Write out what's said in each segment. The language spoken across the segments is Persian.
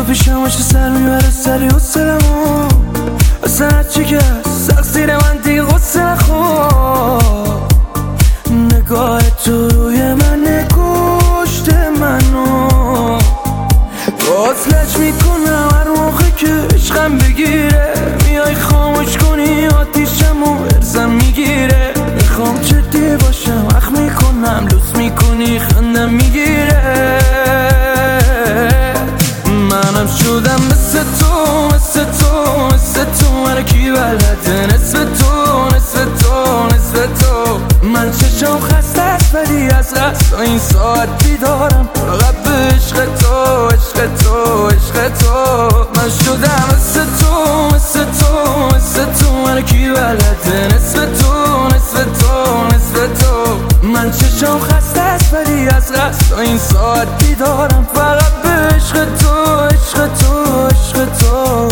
پیشم باشه سر میبره سری حسلمو اصلا هرچی که سخت زیر من دیگه غصه نخور نگاه تو روی من کشته منو وصلش میکنم هر موقع که عشقم بگیره میای خاموش کنی آتیشمو ارزم میگیره میخوام جدی باشم اخ میکنم لوس میکنی خندم میگیره منم شدم مثل تو مثل تو مثل تو هر کی بلده نصف تو نصف تو نصف تو من چشم خسته است ولی از قصد این ساعت بیدارم فقط به عشق تو عشق تو عشق تو من شدم مثل تو مثل تو مثل تو هر کی بلده نصف تو نصف تو نصف تو من چشم خسته است ولی از قصد این ساعت بیدارم فقط به عشق تو عشق تو عشق تو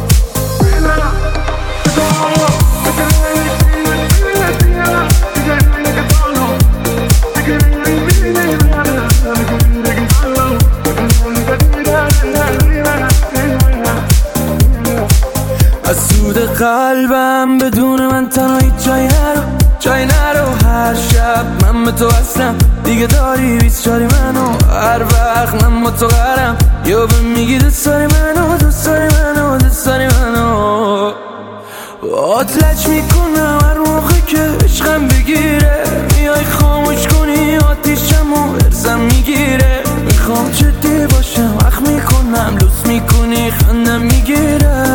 از سود قلبم بدون من تنهایی جای نرو هر شب من به تو هستم دیگه داری 24 منو هر وقت من با تو قرم یا به میگی دوست داری منو دوست داری منو دوست داری منو آتلج میکنم هر موقع که عشقم بگیره میای خاموش کنی آتیشمو ارزم میگیره میخوام جدی باشم اخ میکنم لوس میکنی خندم میگیره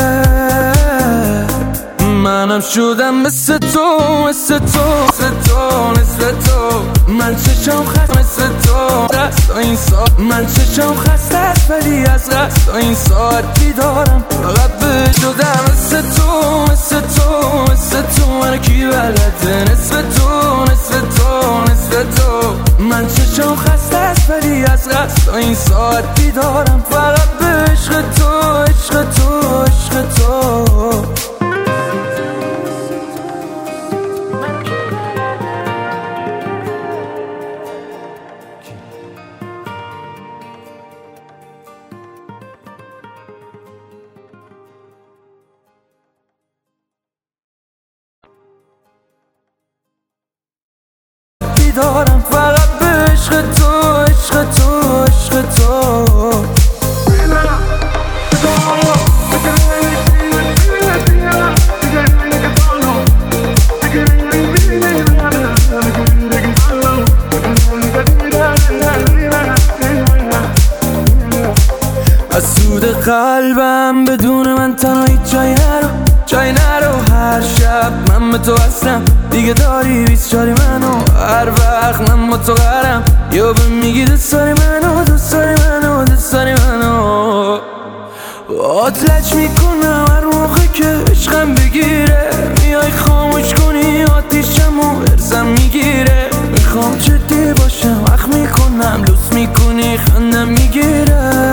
منم شدم مثل تو مثل تو مثل تو مثل تو من چشم خسته مثل تو دست این ساعت من چشم خسته است ولی از قصد این ساعت بیدارم فقط به شدم مثل تو مثل تو مثل تو هر کی بلده نصف تو نصف تو نصف تو من چشم خسته است ولی از قصد این ساعت بیدارم فقط به عشق تو عشق تو عشق تو دارم فقط به عشق تو عشق تو عشق تو از سود قلبم بدون من تنهایی جای نرو هر شب من به تو هستم دیگه داری 24 منو هر وقت من با تو قرم یا به میگی دوست داری منو دوست داری منو دوست داری منو آتلج میکنم هر موقع که عشقم بگیره میای خاموش کنی آتیشمو ارزم میگیره میخوام جدی باشم اخ میکنم لوس میکنی خندم میگیره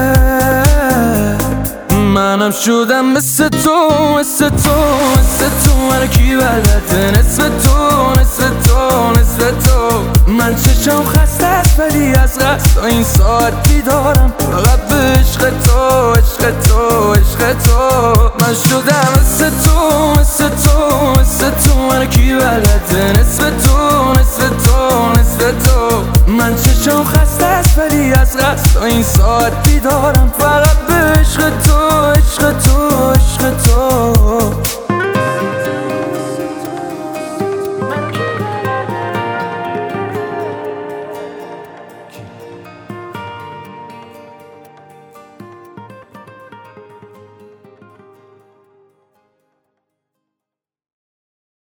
منم شدم مثل تو مثل تو مثل تو هر کی بلده نصف تو نصف تو نصف تو من چشم خسته است ولی از قصد این ساعت بیدارم فقط به عشق تو عشق تو عشق تو من شدم مثل تو مثل تو مثل تو هر کی بلده نصف تو نصف تو نصف تو من چشم خسته است ولی از قصد این ساعت بیدارم فقط به عشق تو عشق تو عشق تو